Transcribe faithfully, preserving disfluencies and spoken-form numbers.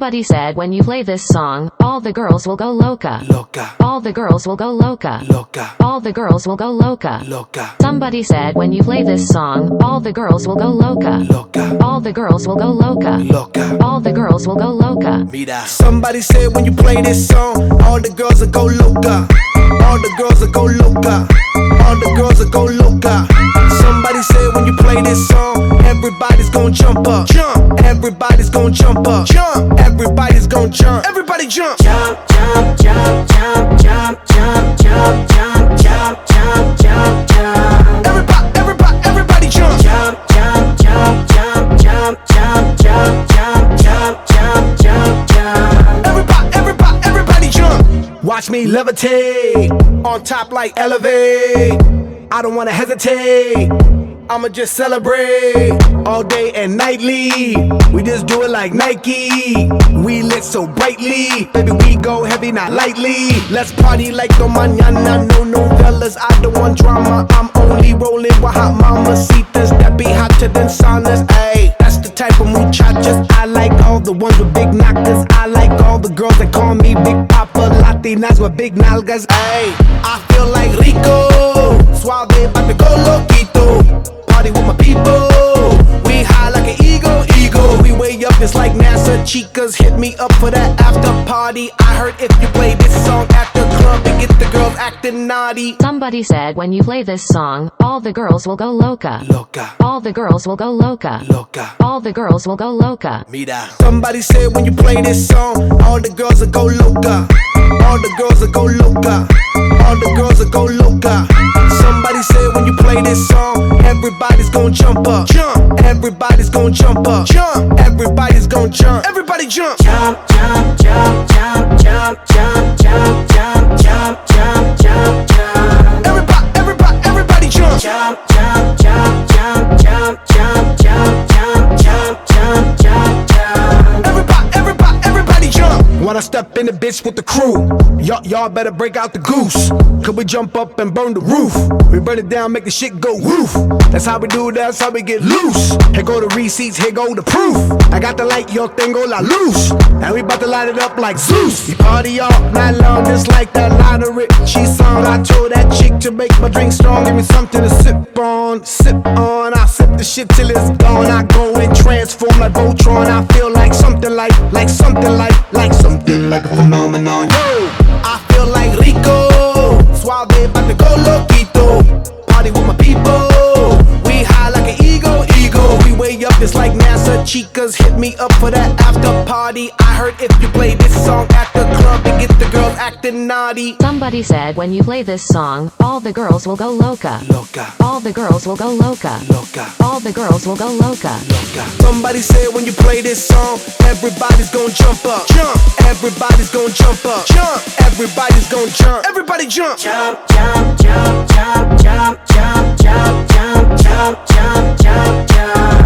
Somebody said when you play this song, all the girls will go loca. Loca. All the girls will go loca. Loca. All the girls will go loca. Loca. Somebody said when you play this song, all the girls will go loca. Loca. All the girls will go loca. Loca. All the girls will go loca. Mira. Somebody said when you play this song, all the girls will go loca. All the girls will go loca. All the girls will go loca. Somebody said when you play this song, everybody's gonna jump up. Jump. Everybody's gonna jump up. Jump. Everybody's gonna jump. Everybody jump. Jump, jump, jump, jump, jump, jump, jump, jump, jump, jump, jump, jump. Everybody, everybody, everybody jump. Jump, jump, jump, jump, jump, jump, jump, jump, jump, jump, jump, jump. Everybody, everybody, everybody jump. Watch me levitate on top like elevate. I don't wanna hesitate. I'ma just celebrate all day and nightly. We just do it like Nike. We lit so brightly. Baby, we go heavy, not lightly. Let's party like no mañana. No novellas, I don't want drama. I'm only rolling with hot mamacitas that be hotter than saunas. Ayy, that's the type of muchachas. I like all the ones with big knockers. I like all the girls that call me Big Papa. Latinas with big nalgas. Ayy, I feel like Rico. Suave, about to go loquito. Party with my people. We high like an eagle, eagle. We way up, it's like NASA. Chicas hit me up for that after party. I heard if you play this song at the club, it get the girls acting naughty. Somebody said when you play this song, all the girls will go loca. Loca. All the girls will go loca. Loca. All the girls will go loca. Mira. Somebody said when you play this song, all the girls will go loca. All the girls will go loca. All the girls will go loca. Somebody said when you play this song, everybody's gonna jump up. Jump. Everybody's gonna jump up. Jump. Everybody's gonna jump. Everybody jump. Jump, jump, jump, jump, jump, jump, jump, jump, jump, jump, jump, jump. Everybody, everybody, everybody jump. Jump, jump, jump, jump, jump, jump, jump, jump, jump, jump, jump, jump. Everybody, everybody, everybody jump. When I step in the bitch with the crew, y'all, y'all better break out the goose. Could we jump up and burn the roof? We burn it down, make the shit go woof. That's how we do, that's how we get loose. Here go the receipts, here go the proof. I got the light, your thing go la loose. And we bout to light it up like Zeus. We party all night long, just like that lottery. She song, I told that chick to make my drink strong. Give me something to sip on, sip on. I sip the shit till it's gone. I go and transform like Voltron. I feel like something like, like something like, like something like a phenomenon. Yo, I feel like Rico. Suave, about to go loquito. Party with my people. We high like an eagle, eagle. We way up, it's like NASA. Chicas hit me up for that after party. I heard if you play this song at the club, it get the girls acting naughty. Somebody said when you play this song, all the girls will go loca. Loca. All the girls will go loca. Loca. All the girls will go loca. Loca. Somebody said when you play this song, everybody's gonna jump up. Jump. Everybody's gonna jump up. Jump. Everybody's gonna jump. Everybody jump. Jump, jump, jump, jump, jump, jump, jump, jump, jump, jump, jump, jump.